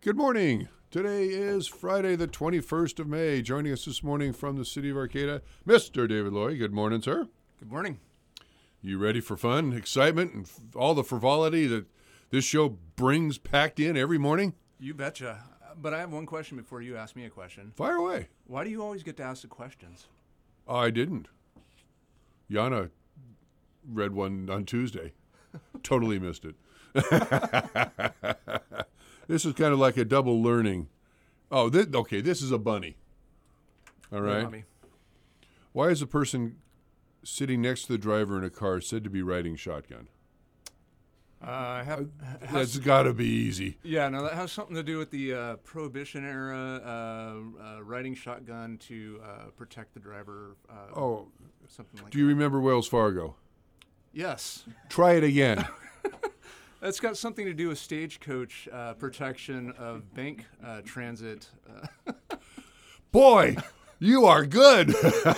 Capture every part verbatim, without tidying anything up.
Good morning. Today is Friday, the twenty-first of May. Joining us this morning from the city of Arcata, Mister David Loy. Good morning, sir. Good morning. You ready for fun, excitement, and f- all the frivolity that this show brings packed in every morning? You betcha. But I have one question before you ask me a question. Fire away. Why do you always get to ask the questions? Oh, I didn't. Yana read one on Tuesday. Totally missed it. This is kind of like a double learning. Oh, this, okay, this is a bunny. All right. Me. Why is a person sitting next to the driver in a car said to be riding shotgun? Uh, have, That's got to be easy. Yeah, no, that has something to do with the uh, Prohibition era, uh, uh, riding shotgun to uh, protect the driver. Uh, Oh, something like do you remember Wells Fargo? that. Yes. Try it again. That's got something to do with stagecoach uh, protection of bank uh, transit. Uh, Boy, you are good.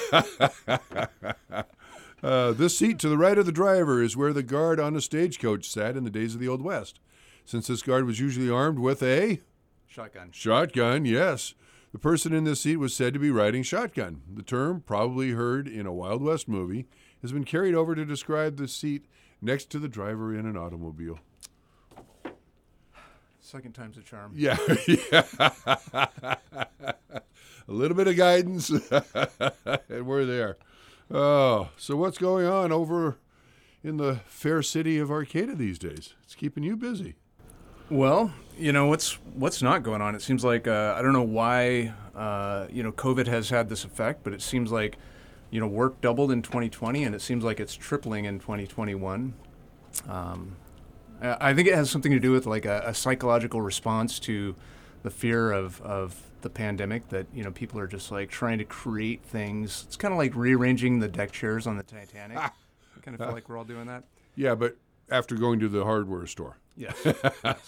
uh, this seat to the right of the driver is where the guard on a stagecoach sat in the days of the Old West. Since this guard was usually armed with a shotgun. shotgun, yes. The person in this seat was said to be riding shotgun. The term, probably heard in a Wild West movie, has been carried over to describe the seat next to the driver in an automobile. Second time's a charm. Yeah, yeah. A little bit of guidance, and we're there. Oh, so what's going on over in the fair city of Arcata these days? It's keeping you busy. Well, you know, what's what's not going on? It seems like, uh, I don't know why, uh, you know, COVID has had this effect, but it seems like, you know, work doubled in twenty twenty, and it seems like it's tripling in twenty twenty-one. Um, I think it has something to do with like a, a psychological response to the fear of, of the pandemic, that, you know, people are just like trying to create things. It's kind of like rearranging the deck chairs on the Titanic. I kind of feel like we're all doing that. Yeah, but after going to the hardware store. Yes. yes.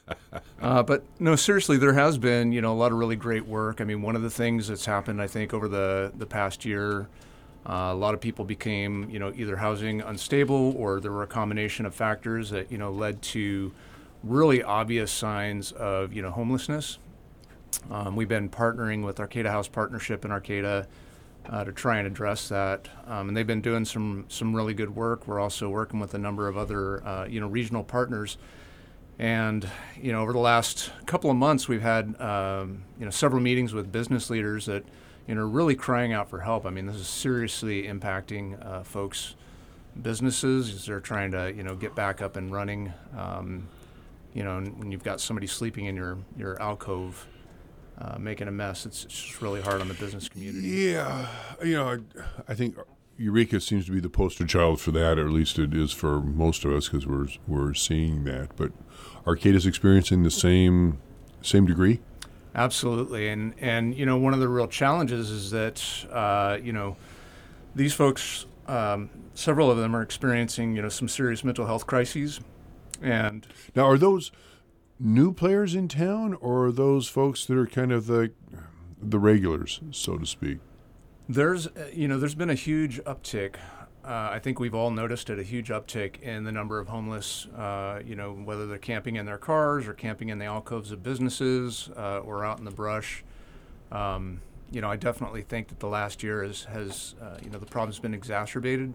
Uh, but no, seriously, there has been, you know, a lot of really great work. I mean, one of the things that's happened, I think, over the, the past year, uh, a lot of people became, you know, either housing unstable, or there were a combination of factors that, you know, led to really obvious signs of, you know, homelessness. Um, we've been partnering with Arcata House Partnership in Arcata uh, to try and address that, um, and they've been doing some some really good work. We're also working with a number of other, uh, you know, regional partners. And, you know, over the last couple of months, we've had, um, you know, several meetings with business leaders that, you know, are really crying out for help. I mean, this is seriously impacting uh, folks' businesses as they're trying to, you know, get back up and running. Um, you know, and when you've got somebody sleeping in your, your alcove uh, making a mess, it's, it's just really hard on the business community. Yeah, you know, I, I think Eureka seems to be the poster child for that, or at least it is for most of us, because we're we're seeing that. But Arcata's experiencing the same same degree. Absolutely, and and you know, one of the real challenges is that uh, you know, these folks, um, several of them are experiencing, you know, some serious mental health crises. And now, are those new players in town, or are those folks that are kind of the the regulars, so to speak? There's, you know, there's been a huge uptick. Uh, I think we've all noticed it, a huge uptick in the number of homeless, uh, you know, whether they're camping in their cars or camping in the alcoves of businesses uh, or out in the brush. Um, you know, I definitely think that the last year has, has uh, you know, the problem's been exacerbated.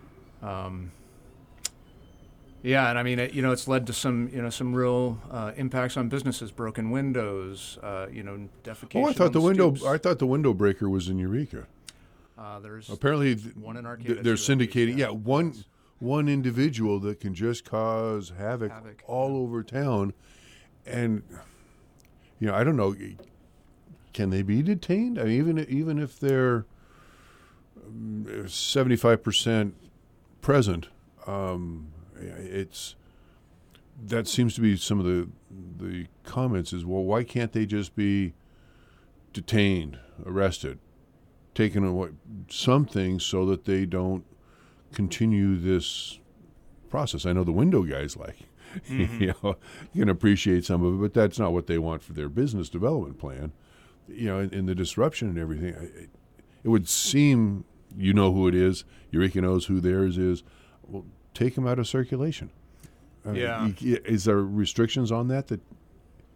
Um, yeah, and I mean, it, you know, it's led to some, you know, some real uh, impacts on businesses, broken windows, uh, you know, defecation. Oh, I thought on the window. stoops. I thought the window breaker was in Eureka. Uh, there's Apparently, th- one in Arcata. th- they're too, at least, syndicating. Yeah, one Yes. one individual that can just cause havoc, Havoc, all yeah. over town, and you know, I don't know. Can they be detained? I mean, even even if they're seventy-five percent present, um, it's that seems to be some of the the comments. Is, well, why can't they just be detained, arrested, taken away, something so that they don't continue this process? I know the window guys like, mm-hmm. you know, you can appreciate some of it, but that's not what they want for their business development plan. You know, in, in the disruption and everything, it, it would seem, you know who it is, Eureka knows who theirs is. Well, take them out of circulation. Uh, Yeah. y- Is there restrictions on that that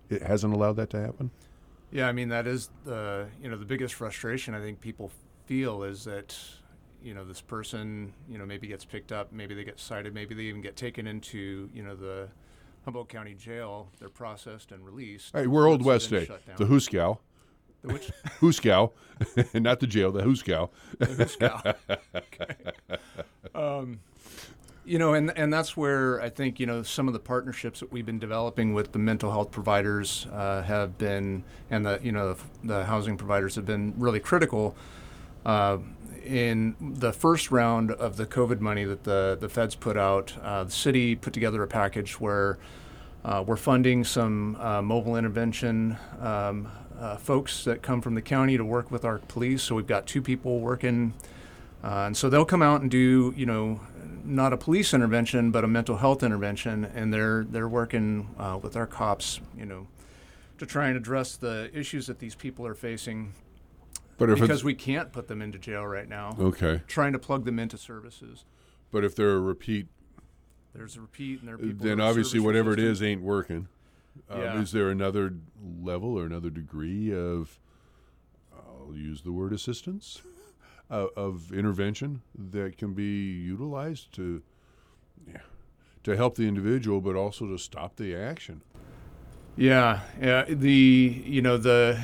it hasn't allowed that to happen? Yeah, I mean, that is the, you know, the biggest frustration I think people feel is that, you know, this person, you know, maybe gets picked up, maybe they get cited, maybe they even get taken into, you know, the Humboldt County Jail. They're processed and released. Hey, we're Old West Day. The Hooskow. The which? Hooskow. Not the jail, the Hooskow. The Hooskow. Okay. Um, you know, and and that's where I think, you know, some of the partnerships that we've been developing with the mental health providers uh, have been, and the, you know, the, the housing providers have been really critical. Uh, in the first round of the COVID money that the, the feds put out, uh, the city put together a package where uh, we're funding some uh, mobile intervention um, uh, folks that come from the county to work with our police. So we've got two people working, uh, and so they'll come out and do, you know, not a police intervention, but a mental health intervention, and they're they're working uh, with our cops, you know, to try and address the issues that these people are facing. But if because we can't put them into jail right now. Okay. Trying to plug them into services. But if they're a repeat, there's a repeat, and there are people. Then obviously whatever it is ain't working. Um, yeah. Is there another level or another degree of, I'll use the word assistance, uh, of intervention that can be utilized to, yeah, to help the individual, but also to stop the action? Yeah. Yeah. The you know the.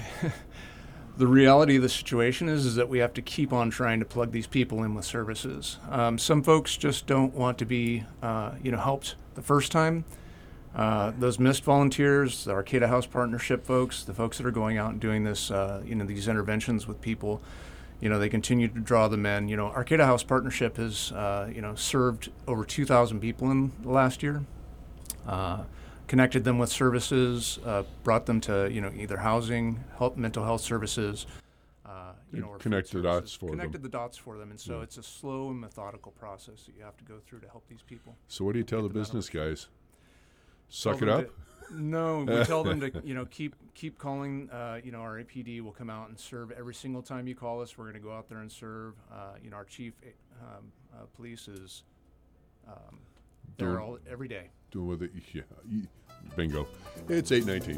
The reality of the situation is, is that we have to keep on trying to plug these people in with services. Um, some folks just don't want to be, uh, you know, helped the first time. Uh, those missed volunteers, the Arcata House Partnership folks, the folks that are going out and doing this, uh, you know, these interventions with people, you know, they continue to draw them in. You know, Arcata House Partnership has, uh, you know, served over two thousand people in the last year. Uh, connected them with services, uh, brought them to, you know, either housing, help, mental health services, uh, you know, or connect the dots for them. Connected the dots for them, and so yeah. it's a slow and methodical process that you have to go through to help these people. So what do you tell the business guys? Suck it tell up? To, no, we tell them to, you know, keep keep calling. Uh, you know, our A P D will come out and serve every single time you call us. We're going to go out there and serve. Uh, you know, our chief um, uh, police is um, there all every day. Doing with it, yeah. Bingo. It's eight nineteen.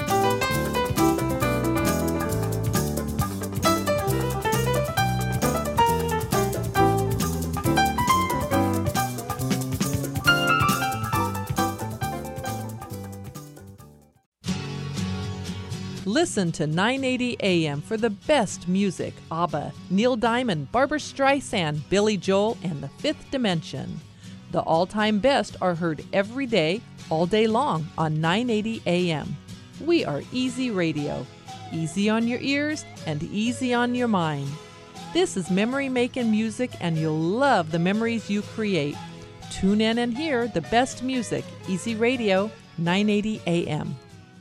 Listen to nine eighty A M for the best music. ABBA, Neil Diamond, Barbra Streisand, Billy Joel, and The Fifth Dimension. The all-time best are heard every day, all day long on nine eighty A M. We are Easy Radio. Easy on your ears and easy on your mind. This is memory-making music, and you'll love the memories you create. Tune in and hear the best music. Easy Radio, nine eighty A M.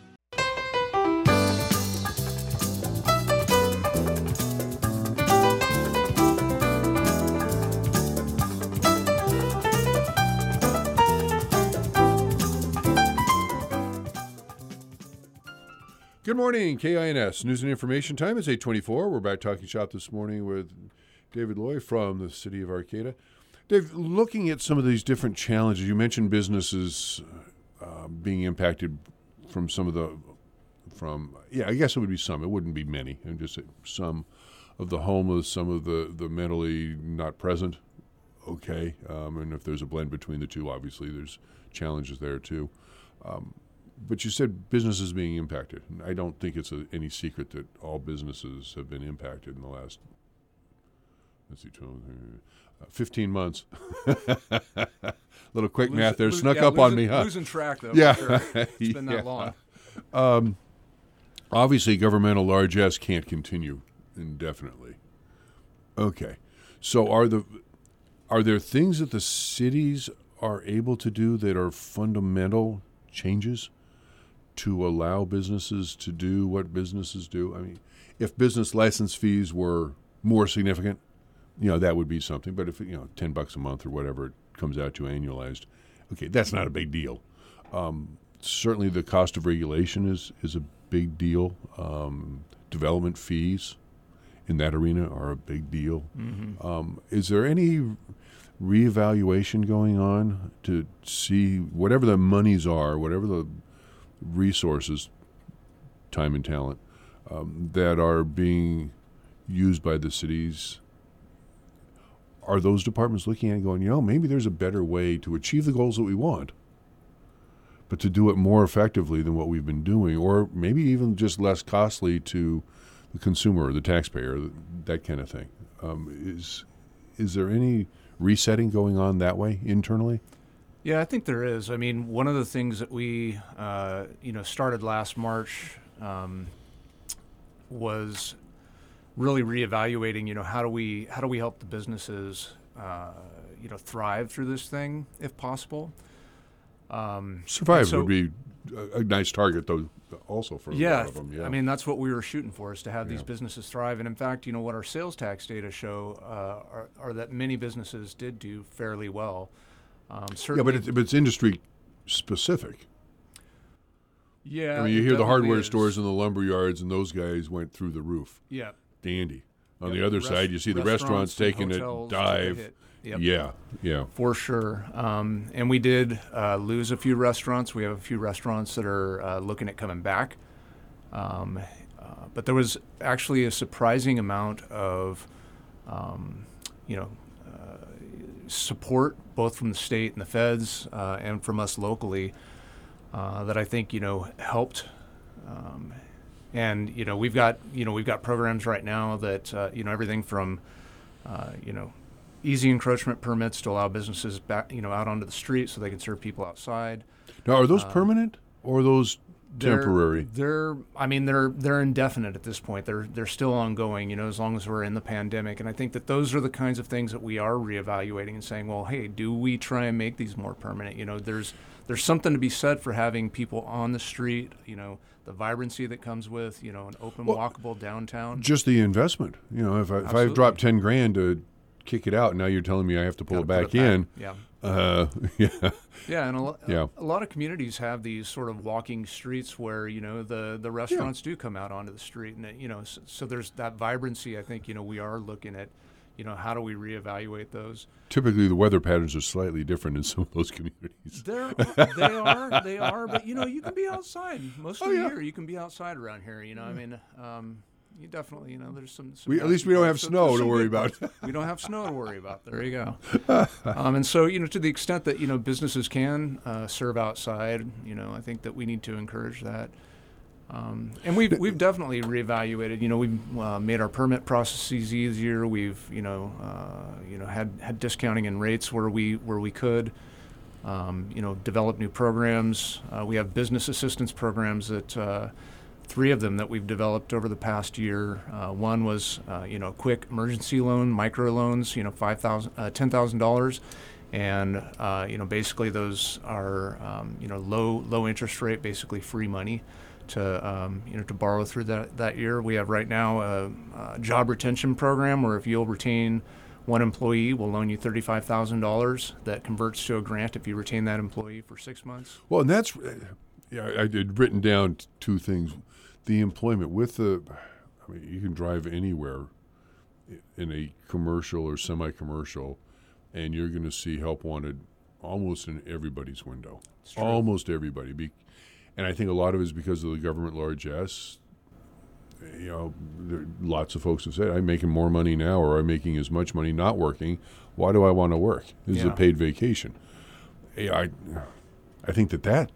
Good morning, K I N S News and Information Time. It's eight twenty-four. We're back talking shop this morning with David Loy from the city of Arcata. Dave, looking at some of these different challenges, you mentioned businesses uh, being impacted from some of the, from, yeah, I guess it would be some. It wouldn't be many. And just some of the homeless, some of the, the mentally not present. Okay. Um, and if there's a blend between the two, obviously there's challenges there too. Um, But you said businesses being impacted. I don't think it's a, any secret that all businesses have been impacted in the last, let's see, twelve, uh, fifteen months. Little quick Lose, math there lose, snuck yeah, up on losing, me, huh? Losing track, though. Yeah. For sure. It's been that yeah. long. Um, obviously, governmental largesse can't continue indefinitely. Okay. So are the are there things that the cities are able to do that are fundamental changes to allow businesses to do what businesses do? I mean, if business license fees were more significant, you know, that would be something. But if, you know, ten bucks a month or whatever it comes out to annualized, okay, that's not a big deal. Um, certainly the cost of regulation is, is a big deal. Um, development fees in that arena are a big deal. Mm-hmm. Um, is there any reevaluation going on to see whatever the monies are, whatever the resources, time and talent um, that are being used by the cities. Are those departments looking at it going, you know, maybe there's a better way to achieve the goals that we want, but to do it more effectively than what we've been doing, or maybe even just less costly to the consumer or the taxpayer, that kind of thing. Um, is is there any resetting going on that way internally? Yeah, I think there is. I mean, one of the things that we, uh, you know, started last March um, was really reevaluating. You know, how do we how do we help the businesses, uh, you know, thrive through this thing if possible. Um, Survive so, would be a, a nice target, though. Also for yeah, a lot of them. Yeah, I mean that's what we were shooting for, is to have yeah. these businesses thrive. And in fact, you know, what our sales tax data show uh, are, are that many businesses did do fairly well. Um, yeah, but it's, but it's industry specific. Yeah, I mean, you it hear the hardware is. stores and the lumber yards, and those guys went through the roof. Yeah. Dandy. On Yep. the other Rest- side, you see the restaurants, restaurants and taking a hotels took a dive. hit. Yep. Yeah, yeah. For sure. Um, and we did uh, lose a few restaurants. We have a few restaurants that are uh, looking at coming back. Um, uh, but there was actually a surprising amount of, um, you know, uh, support both from the state and the feds uh, and from us locally uh, that I think, you know, helped. Um, and, you know, we've got, you know, we've got programs right now that, uh, you know, everything from, uh, you know, easy encroachment permits to allow businesses back, you know, out onto the street so they can serve people outside. Now, are those Uh, permanent or are those They're- temporary? They're, I mean, they're they're indefinite at this point. They're they're still ongoing, you know, as long as we're in the pandemic. And I think that those are the kinds of things that we are reevaluating and saying, well, hey, do we try and make these more permanent? You know, there's there's something to be said for having people on the street. You know, the vibrancy that comes with, you know, an open, Well, walkable downtown. Just the investment. You know, if I if I've Absolutely. dropped ten grand to kick it out, now you're telling me I have to pull Gotta it put back in. Yeah. Uh, yeah. Yeah, and a, lo- Yeah. a lot of communities have these sort of walking streets where, you know, the, the restaurants do come out onto the street. And, it, you know, so, so there's that vibrancy. I think, you know, we are looking at, you know, how do we reevaluate those? Typically, the weather patterns are slightly different in some of those communities. They're, they are, they are. But, you know, you can be outside most of Oh, the yeah. year. You can be outside around here, you know. I mean, um, you definitely, you know, there's some. some We, at nice least we don't have parts, so snow there's to some worry good about. parts. We don't have snow to worry about. There you go. Um, and so, you know, to the extent that, you know, businesses can uh, serve outside, you know, I think that we need to encourage that. Um, and we've we've definitely reevaluated. You know, we've uh, made our permit processes easier. We've, you know, uh, you know, had had discounting in rates where we where we could. Um, you know, develop new programs. Uh, we have business assistance programs that. Uh, Three of them that we've developed over the past year. Uh, one was, uh, you know, quick emergency loan, micro loans, you know, five thousand, uh, ten thousand dollars, and uh, you know, basically those are, um, you know, low low interest rate, basically free money to, um, you know, to borrow through that that year. We have right now a, a job retention program where if you'll retain one employee, we'll loan you thirty-five thousand dollars. That converts to a grant if you retain that employee for six months. Well, and that's, yeah, I did written down t- two things. The employment with the, I mean, you can drive anywhere in a commercial or semi-commercial, and you're going to see help wanted almost in everybody's window. It's true. Almost everybody. Be, and I think a lot of it is because of the government largesse. You know, there, lots of folks have said, I'm making more money now, or I'm making as much money not working. Why do I want to work? This is Yeah. a paid vacation. Yeah, I, I think that that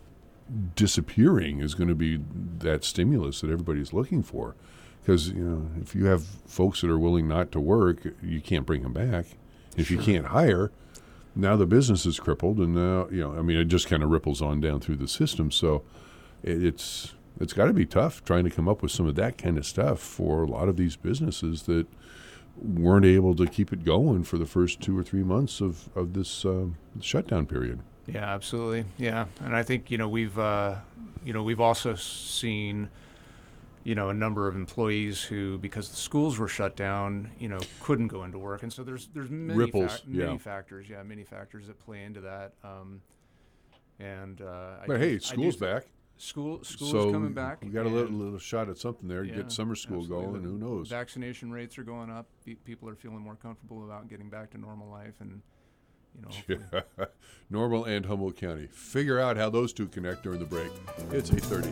disappearing is going to be that stimulus that everybody's looking for, because you know, if you have folks that are willing not to work, you can't bring them back. If Sure. you can't hire, now the business is crippled, and now you know, I mean, it just kind of ripples on down through the system. So it, it's it's got to be tough trying to come up with some of that kind of stuff for a lot of these businesses that weren't able to keep it going for the first two or three months of of this uh, shutdown period. Yeah, absolutely. Yeah, and I think, you know, we've uh, you know we've also seen, you know, a number of employees who, because the schools were shut down, you know, couldn't go into work, and so there's there's many Ripples, fac- many yeah. factors, yeah, many factors that play into that. Um, and uh, I But do- hey, I school's do, back. School school's so coming back. we got a little, and- little shot at something there. yeah, Get summer school absolutely. going. The Who knows? Vaccination rates are going up. Pe- People are feeling more comfortable about getting back to normal life, and you know. Hopefully. Normal and Humboldt County. Figure out how those two connect during the break. It's eight thirty.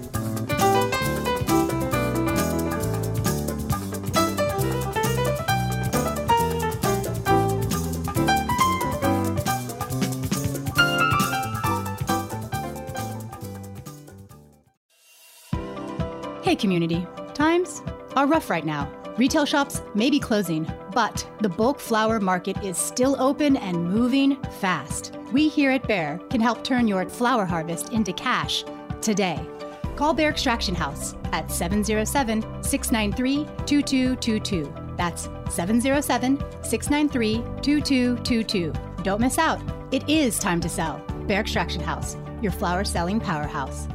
Hey community, times are rough right now. Retail shops may be closing, but the bulk flower market is still open and moving fast. We here at Bear can help turn your flower harvest into cash today. Call Bear Extraction House at seven oh seven, six nine three, two two two two. That's seven oh seven, six nine three, two two two two. Don't miss out. It is time to sell. Bear Extraction House, your flower selling powerhouse.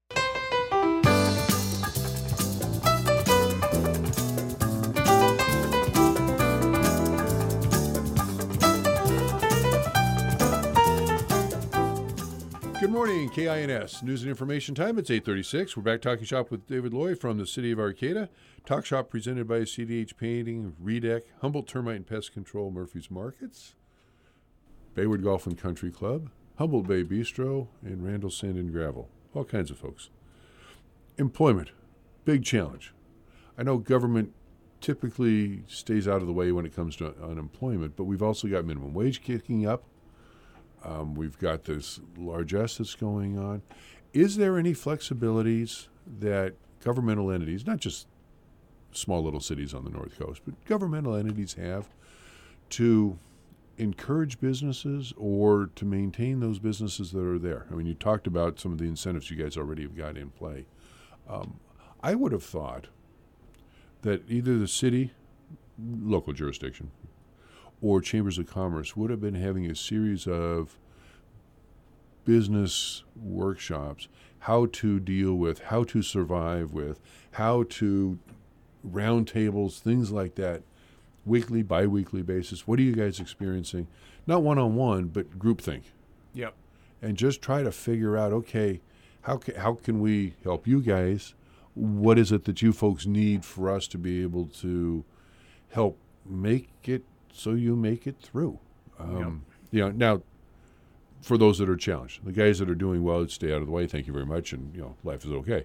Good morning, K I N S. News and information time. It's eight thirty-six. We're back talking shop with David Loy from the City of Arcata. Talk shop presented by C D H Painting, Redec, Humboldt Termite and Pest Control, Murphy's Markets, Bayward Golf and Country Club, Humboldt Bay Bistro, and Randall Sand and Gravel. All kinds of folks. Employment, big challenge. I know government typically stays out of the way when it comes to unemployment, but we've also got minimum wage kicking up. Um, we've got this largesse that's going on. Is there any flexibilities that governmental entities, not just small little cities on the North Coast, but governmental entities have to encourage businesses or to maintain those businesses that are there? I mean, you talked about some of the incentives you guys already have got in play. Um, I would have thought that either the city, local jurisdiction, or chambers of commerce would have been having a series of business workshops, how to deal with, how to survive with, how to roundtables, things like that, weekly, bi-weekly basis. What are you guys experiencing? Not one-on-one, but groupthink. Yep. And just try to figure out, okay, how ca- how can we help you guys? What is it that you folks need for us to be able to help make it so you make it through? Um, yep. You know, now, for those that are challenged, the guys that are doing well, stay out of the way. Thank you very much, and you know, life is okay.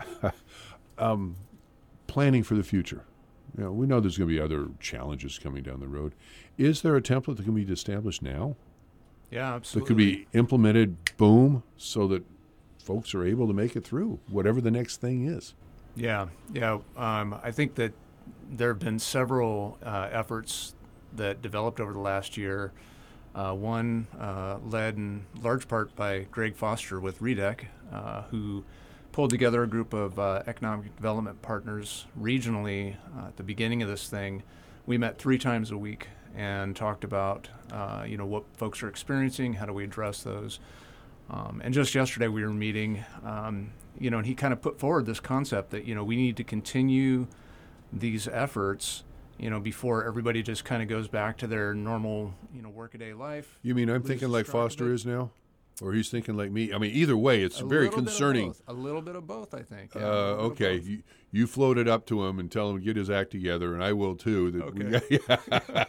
um, planning for the future. You know, we know there's going to be other challenges coming down the road. Is there a template that can be established now? Yeah, absolutely. That could be implemented, boom, so that folks are able to make it through whatever the next thing is. Yeah, yeah. Um, I think that there have been several uh, efforts that developed over the last year. Uh, one uh, led in large part by Greg Foster with Redec, uh, who pulled together a group of uh, economic development partners regionally uh, at the beginning of this thing. We met three times a week and talked about, uh, you know, what folks are experiencing, how do we address those. Um, and just yesterday we were meeting, um, you know, and he kind of put forward this concept that, you know, we need to continue these efforts, you know, before everybody just kind of goes back to their normal, you know, workaday life. You mean I'm thinking like Foster is now? Or he's thinking like me? I mean, either way, it's a very concerning. A little bit of both, I think. Yeah, uh, okay, you, you float it up to him and tell him to get his act together, and I will too. That okay.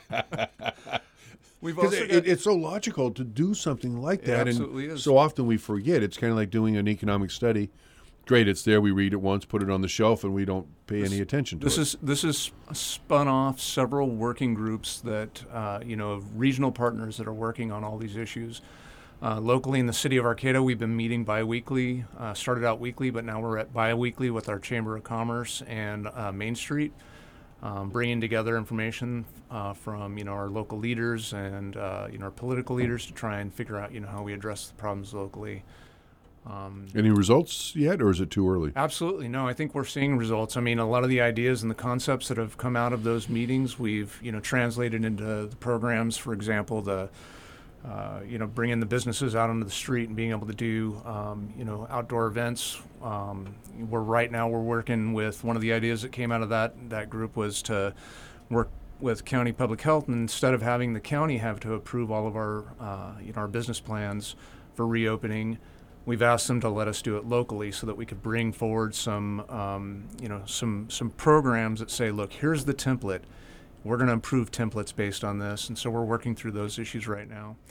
we We've also it, got, it's so logical to do something like that, it absolutely and is. So often we forget. It's kind of like doing an economic study. Great, it's there. We read it once, put it on the shelf, and we don't pay this, any attention to this it. Is, this is spun off several working groups that, uh, you know, regional partners that are working on all these issues. Uh, locally in the city of Arcata, we've been meeting bi-weekly, uh, started out weekly, but now we're at bi-weekly with our Chamber of Commerce and uh, Main Street, um, bringing together information uh, from, you know, our local leaders and, uh, you know, our political leaders to try and figure out, you know, how we address the problems locally. Um, Any results yet, or is it too early? Absolutely. No, I think we're seeing results. I mean, a lot of the ideas and the concepts that have come out of those meetings, we've, you know, translated into the programs. For example, the Uh, you know, bringing the businesses out onto the street and being able to do, um, you know, outdoor events. Um, we're right now we're working with one of the ideas that came out of that that group was to work with county public health, and instead of having the county have to approve all of our, uh, you know, our business plans for reopening, we've asked them to let us do it locally so that we could bring forward some, um, you know, some some programs that say, look, here's the template. We're going to improve templates based on this, and so we're working through those issues right now.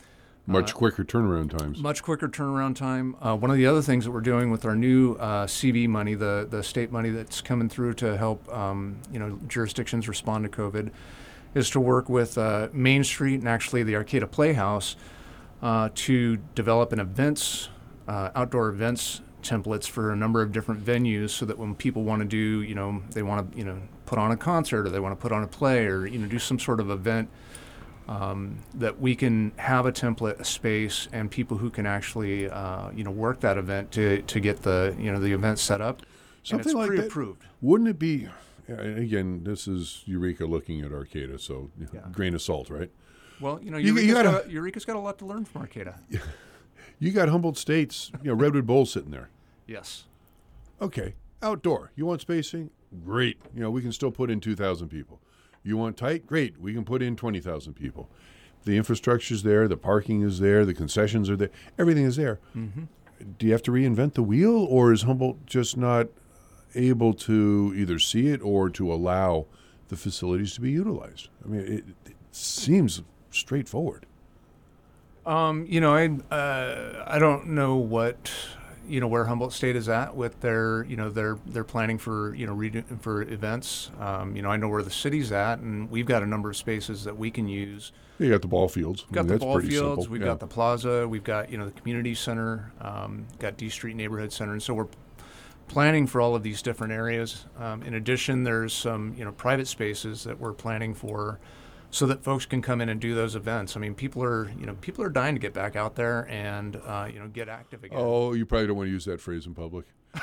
Much Uh, quicker turnaround times. Much quicker turnaround time. Uh, one of the other things that we're doing with our new uh, C V money, the the state money that's coming through to help um, you know jurisdictions respond to COVID, is to work with uh, Main Street and actually the Arcata Playhouse uh, to develop an events, uh, outdoor events templates for a number of different venues, so that when people want to do, you know, they want to you know put on a concert or they want to put on a play or you know do some sort of event. Um, that we can have a template, a space, and people who can actually, uh, you know, work that event to, to get the, you know, the event set up. Something and it's like that. pre-approved. Wouldn't it be? And again, this is Eureka looking at Arcata, so Yeah. grain of salt, right? Well, you know, You- you Eureka's, gotta- got a, Eureka's got a lot to learn from Arcata. You got Humboldt State's, you know, Redwood Bowl sitting there. Yes. Okay, outdoor. You want spacing? Great. You know, we can still put in two thousand people. You want tight? Great. We can put in twenty thousand people. The infrastructure's there. The parking is there. The concessions are there. Everything is there. Mm-hmm. Do you have to reinvent the wheel, or is Humboldt just not able to either see it or to allow the facilities to be utilized? I mean, it, it seems straightforward. Um, you know, I uh, I don't know what you know where Humboldt State is at with their you know their their planning for you know redo, for events. Um, you know, I know where the city's at, and we've got a number of spaces that we can use. You got the ball fields. We've got I mean, the that's ball pretty fields. simple. We've Yeah. got the plaza. We've got you know the community center. Um, got D Street Neighborhood Center, and so we're planning for all of these different areas. Um, in addition, there's some you know private spaces that we're planning for, so that folks can come in and do those events. I mean, people are you know people are dying to get back out there and uh, you know get active again. Oh, you probably don't want to use that phrase in public.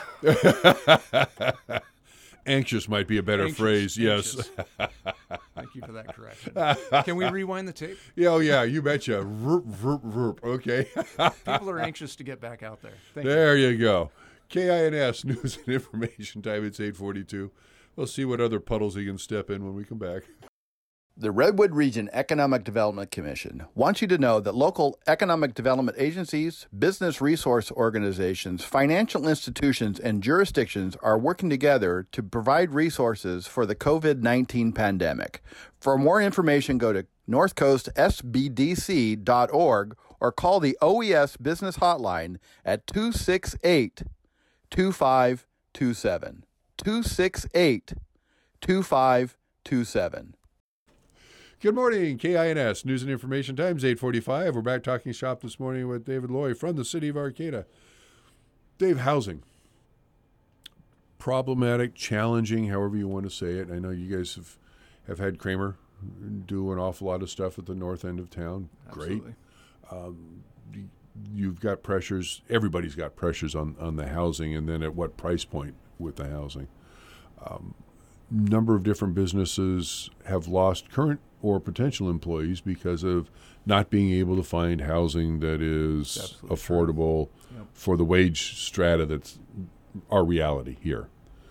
Anxious might be a better Anxious, phrase. Yes. anxious. Thank you for that correction. Can we rewind the tape? Yeah, oh yeah, you betcha. Verp, verp, verp. Okay. People are anxious to get back out there. Thank you. There you go. K I N S News and Information Time. It's eight forty-two. We'll see what other puddles he can step in when we come back. The Redwood Region Economic Development Commission wants you to know that local economic development agencies, business resource organizations, financial institutions, and jurisdictions are working together to provide resources for the covid nineteen pandemic. For more information, go to north coast s b d c dot org or call the O E S Business Hotline at two six eight, two five two seven. two six eight, two five two seven. Good morning, K I N S News and Information Times, eight forty-five. We're back talking shop this morning with David Loy from the city of Arcata. Dave, housing. Problematic, challenging, however you want to say it. I know you guys have, have had Kramer do an awful lot of stuff at the north end of town. Absolutely. Great. Um, you've got pressures. Everybody's got pressures on, on the housing, and then at what price point with the housing. Um, number of different businesses have lost current or potential employees because of not being able to find housing that is Absolutely affordable Yep. for the wage strata that's our reality here.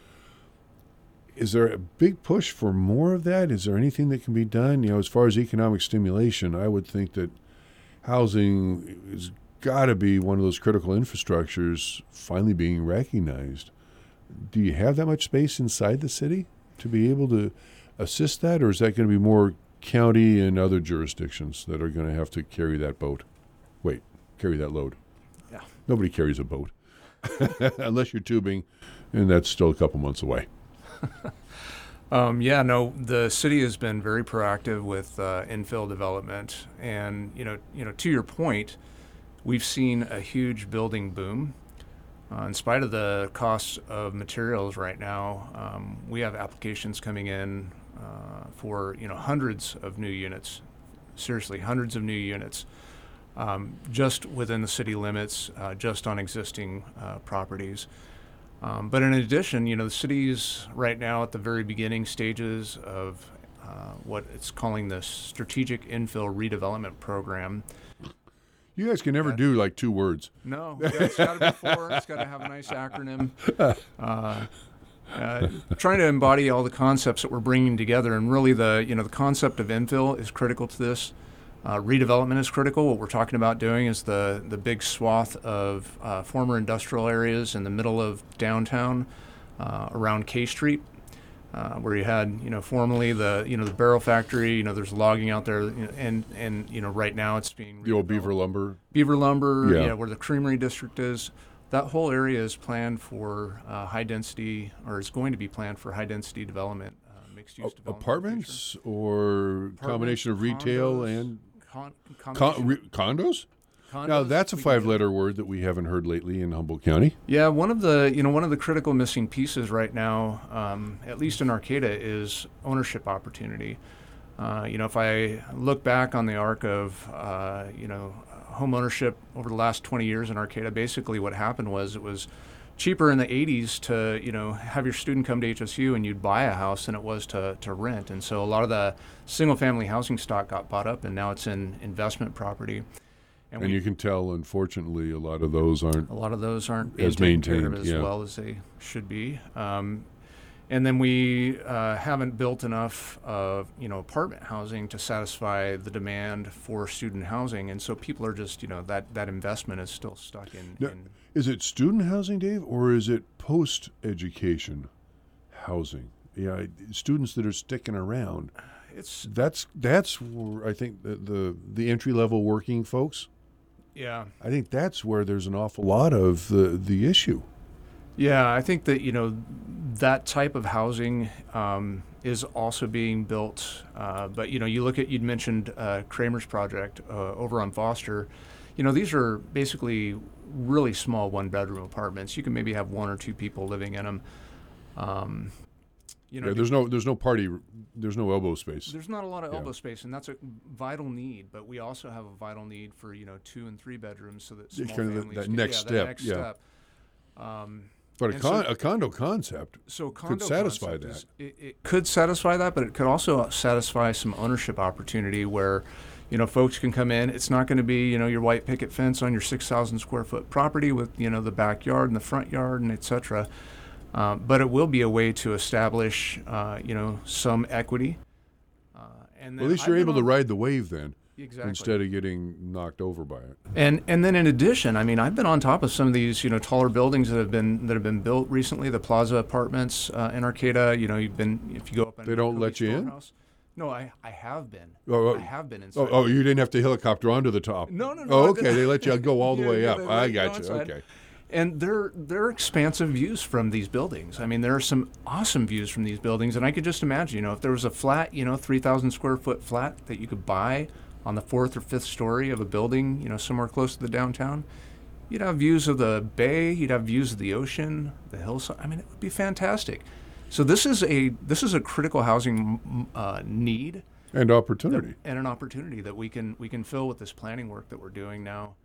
Is there a big push for more of that? Is there anything that can be done? You know, as far as economic stimulation, I would think that housing has got to be one of those critical infrastructures finally being recognized. Do you have that much space inside the city to be able to assist that, or is that going to be more county and other jurisdictions that are going to have to carry that boat? Wait, carry that load. Yeah. Nobody carries a boat unless you're tubing, and that's still a couple months away. Um, yeah, no, the city has been very proactive with uh, infill development, and you know, you know, to your point, we've seen a huge building boom. Uh, in spite of the cost of materials right now, um, we have applications coming in uh, for you know hundreds of new units. Seriously, hundreds of new units, um, just within the city limits, uh, just on existing uh, properties. Um, but in addition, you know, the city's right now at the very beginning stages of uh, what it's calling the Strategic Infill Redevelopment Program. You guys can never Uh, do like two words. No, yeah, it's got to be four. It's got to have a nice acronym. Uh, uh, trying to embody all the concepts that we're bringing together, and really the you know the concept of infill is critical to this. Uh, redevelopment is critical. What we're talking about doing is the the big swath of uh, former industrial areas in the middle of downtown, uh, around K Street. uh, where you had, you know, formerly the, you know, the barrel factory, you know, there's logging out there, you know, and, and, you know, right now it's being The old Beaver Lumber. Beaver Lumber, Yeah. yeah, where the Creamery District is. That whole area is planned for uh, high density, or is going to be planned for high density development, uh, mixed use A- development. apartments or combination of retail condos, and con- con- combination- re- condos? condos, Now that's a we can do- five-letter word that we haven't heard lately in Humboldt County. Yeah, one of the you know one of the critical missing pieces right now, um, at least in Arcata, is ownership opportunity. Uh, you know, if I look back on the arc of uh, you know home ownership over the last twenty years in Arcata, basically what happened was it was cheaper in the eighties to you know have your student come to H S U and you'd buy a house than it was to to rent, and so a lot of the single-family housing stock got bought up, and now it's in investment property. And we- you can tell, unfortunately, a lot of those aren't. A lot of those aren't being As taken care of maintained, as yeah. well as they should be. Um, and then we uh, haven't built enough of you know apartment housing to satisfy the demand for student housing, and so people are just you know that that investment is still stuck in. Now, in is it student housing, Dave, or is it post-education housing? Yeah, students that are sticking around. it's That's that's where I think the the, the entry-level working folks. yeah. I think that's where there's an awful lot of the the issue. Yeah, I think that you know that type of housing um, is also being built. Uh, but you know, you look at you'd mentioned uh, Kramer's project uh, over on Foster. You know, these are basically really small one-bedroom apartments. You can maybe have one or two people living in them. Um, you know, Yeah, there's no there's no party, there's no elbow space. there's not a lot of Yeah. elbow space, and that's a vital need. But we also have a vital need for you know two and three bedrooms, so that Yeah, small kind of that- families that can- next yeah, step, That next yeah. step. Um, But a, and con- so- a condo concept So condo satisfy concept that. is- it, it could satisfy that, but it could also satisfy some ownership opportunity where, you know, folks can come in. It's not going to be, you know, your white picket fence on your six thousand square foot property with, you know, the backyard and the front yard and et cetera. Um, but it will be a way to establish, uh, you know, some equity. Uh, and Well, then at least I've you're been able to on- ride the wave then, exactly. instead of getting knocked over by it. And and then in addition, I mean, I've been on top of some of these, you know, taller buildings that have been that have been built recently. The Plaza Apartments uh, in Arcata. You know, you've been if you go up. They don't let you in? Storehouse. No, I I have been. Oh, oh. I have been Oh, inside. oh, you didn't have to helicopter onto the top. No, no, no, Oh, I've okay. been- They let you go all the Yeah, way yeah, up. they I let you got go you. inside. Okay. And they're they're expansive views from these buildings. I mean, there are some awesome views from these buildings, and I could just imagine, you know, if there was a flat, you know, three thousand square foot flat that you could buy on the fourth or fifth story of a building, you know, somewhere close to the downtown, you'd have views of the bay, you'd have views of the ocean, the hillside. I mean, it would be fantastic. So this is a this is a critical housing mm, uh, need And opportunity. and an opportunity that we can we can fill with this planning work that we're doing now.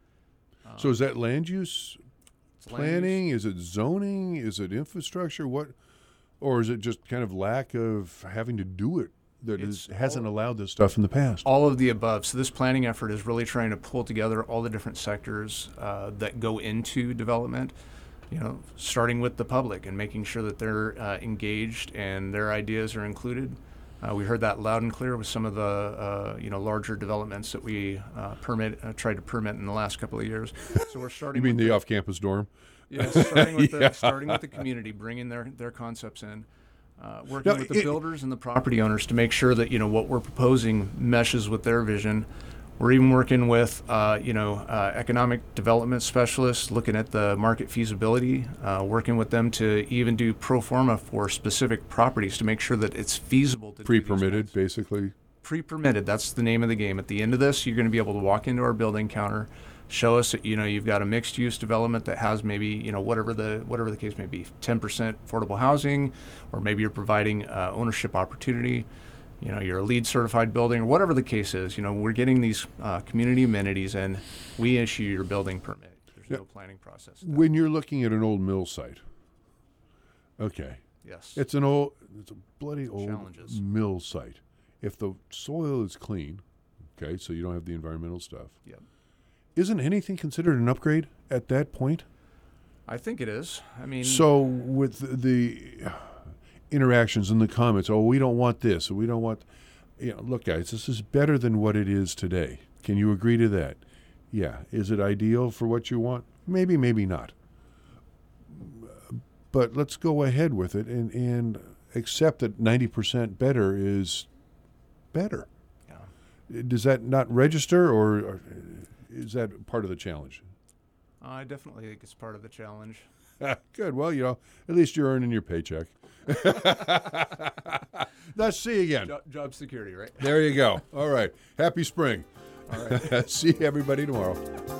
So is that land use It's land use. planning? Is it zoning? Is it infrastructure? What, or is it just kind of lack of having to do it that is, It's hasn't all- allowed this stuff in the past? All of the above. So this planning effort is really trying to pull together all the different sectors uh, that go into development. You know, starting with the public and making sure that they're uh, engaged and their ideas are included. Uh, we heard that loud and clear with some of the uh, you know larger developments that we uh, permit uh, tried to permit in the last couple of years. So we're starting. You mean with the off-campus dorm? Yeah, starting with the Yeah. starting with the community, bringing their their concepts in, uh, working Now, with the it- builders and the property owners to make sure that you know what we're proposing meshes with their vision. We're even working with uh, you know uh, economic development specialists, looking at the market feasibility, uh, working with them to even do pro forma for specific properties to make sure that it's feasible to do these Pre-permitted, things. basically. Pre-permitted. That's the name of the game. At the end of this, you're going to be able to walk into our building counter, show us that you know you've got a mixed-use development that has maybe you know whatever the whatever the case may be, ten percent affordable housing, or maybe you're providing uh, ownership opportunity. You know, you're a LEED certified building, or whatever the case is. You know, we're getting these uh, community amenities, and we issue your building permit. There's Yeah. no planning process. When you're looking at an old mill site, okay, Yes. it's an old, it's a bloody old Challenges. mill site. If the soil is clean, okay, so you don't have the environmental stuff, Yep. isn't anything considered an upgrade at that point? I think it is. I mean, So with the interactions and the comments, oh, we don't want this, or we don't want, you know, look, guys, this is better than what it is today. Can you agree to that? Yeah. Is it ideal for what you want? Maybe, maybe not. But let's go ahead with it and, and accept that ninety percent better is better. Yeah. Does that not register, or, or is that part of the challenge? I definitely think it's part of the challenge. Good. Well, you know, at least you're earning your paycheck. Let's see again. Job, job security, right? There you go. All right. Happy spring. All right. See everybody tomorrow.